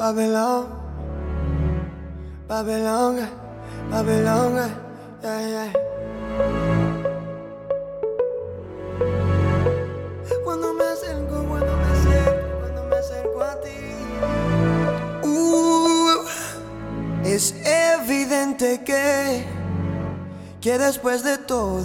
Babylon, Babylon, Babylon, yeah, yeah. Cuando me acerco a ti, es evidente que después de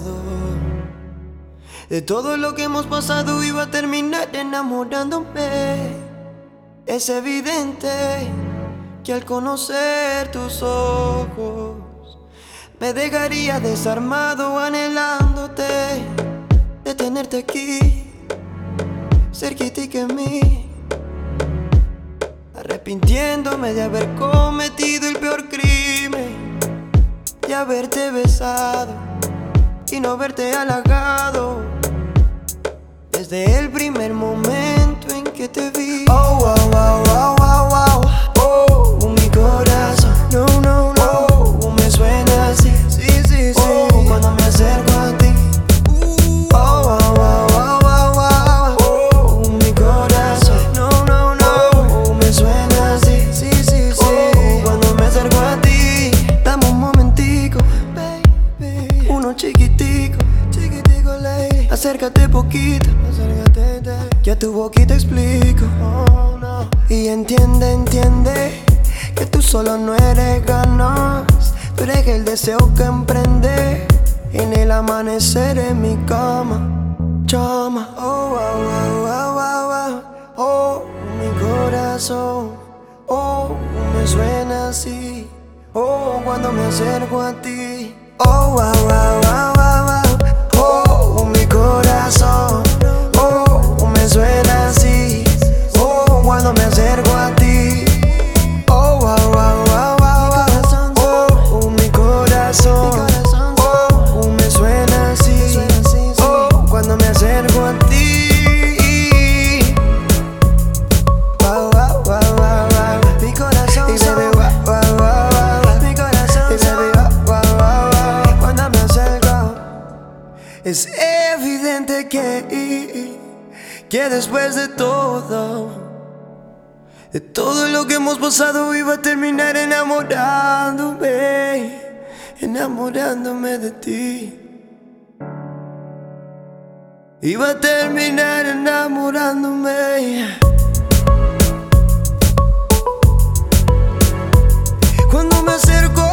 todo lo que hemos pasado, iba a terminar enamorándome. Es evidente que al conocer tus ojos me dejaría desarmado, anhelándote, de tenerte aquí, cerquita en mí, arrepintiéndome de haber cometido el peor crimen, de haberte besado y no verte halagado desde el primer momento en que te vi. Oh, wow, wow, wow, wow, wow. Oh, mi corazón, no, no, no. Oh, me suena así, sí, sí, sí. Oh, cuando me acerco a ti. Oh, wow, wow, wow, wow, wow. Oh, mi corazón, no, no, no. Oh, me suena así, sí, sí, sí. Oh, cuando me acerco a ti. Dame un momentico, baby. Uno chiquitico, chiquitico, lady. Acércate poquito, que a tu boquita explico. Oh, no. Y entiende que tú solo no eres ganas, tú eres el deseo que emprende en el amanecer en mi cama. Chama, oh, wow, wow, wow, wow, wow. Oh, mi corazón, oh, me suena así. Oh, cuando me acerco a ti. Oh, wow, wow, wow, wow, wow. Oh, mi corazón, oh, me suena así. Oh, cuando me acerco a ti. Oh, wow, wow, wow, wow, wow. Oh, mi corazón, oh, me suena así. Oh, cuando me acerco a ti. Wow, wow, wow, wow, wow. Mi corazón, y baby, wow, wow, wow, wow. Mi corazón, y baby, wow, wow, wow, wow. Cuando me acerco, es evidente que después de todo lo que hemos pasado, iba a terminar enamorándome de ti. Iba a terminar enamorándome. Cuando me acerco